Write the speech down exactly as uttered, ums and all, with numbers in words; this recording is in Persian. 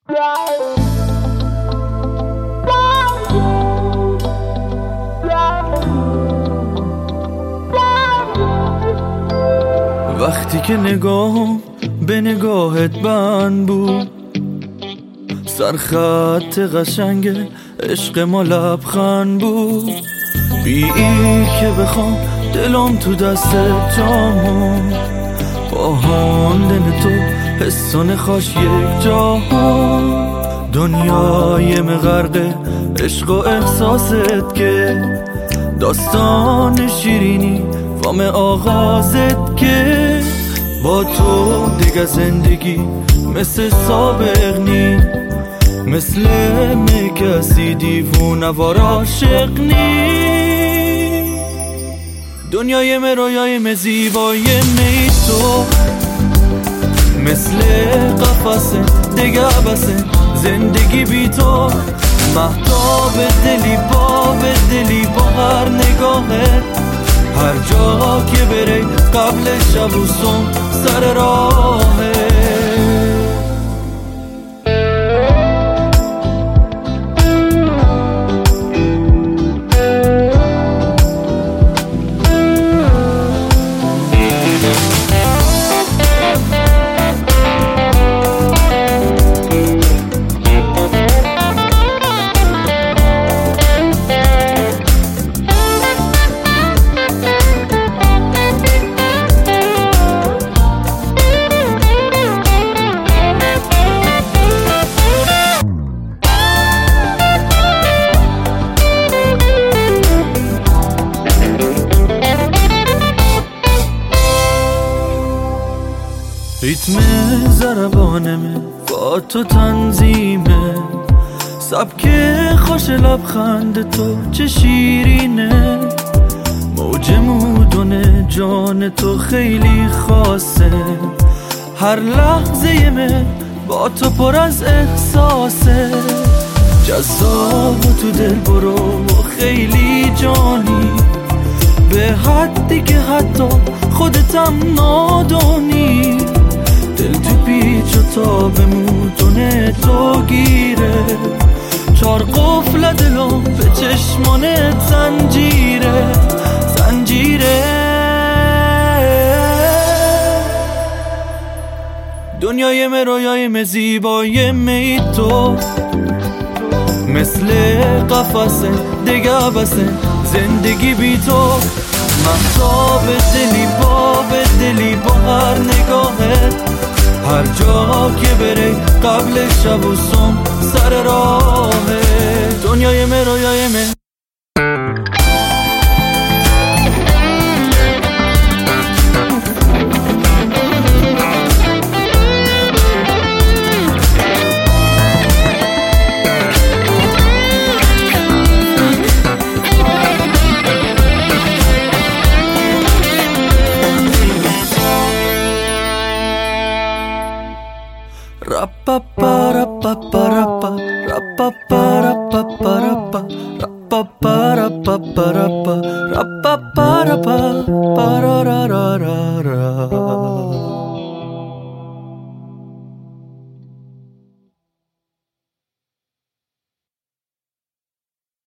وقتی که نگاهم به نگاهت بند بود، سرخط قشنگ عشق ما لبخند بود. بی ای که بخوام دلم تو دست جامون، با هاندن تو حسان خوش یک جاها. دنیای مغرق عشق و احساست که داستان شیرینی وام آغازت که با تو دیگه زندگی مثل سابق نی، مثل می کسی دیوونه وار عاشق نی. دنیای من رویای من زیبای می تو، مثل قفسه دیگه بسه زندگی بی تو. مهتاب دلی با به دلی با هر نگاهت، هر جا که بره قبل شب و صبح سر راهه. ریتم ضربانمه با تو تنظیمه، سبک خوش لبخند تو چه شیرینه. موج مودون جان تو خیلی خاصه، هر لحظه من با تو پر از احساسه. جذاب تو دل برو و خیلی جانی، به حدی که حتی خودتم نادونی. دل تو پیچ و تاب موتونه تو گیره، چار قفل دلم به چشمانت زنجیره زنجیره. دنیای من رویای من زیبای می تو، مثل قفسه دیگه بسه زندگی بی تو. مهتاب دلی با به دلی با هر نگاهت، هر جا که بره قبل شب و صبح سر راهه. دنیای من رویای من Ra-pa-pa, ra-pa-pa, ra-pa, ra-pa-pa, ra-pa-pa, ra-pa, ra-pa-pa, ra-pa-pa, ra-pa, ra-pa-pa, ra-pa, pa-ra-ra-ra-ra-ra.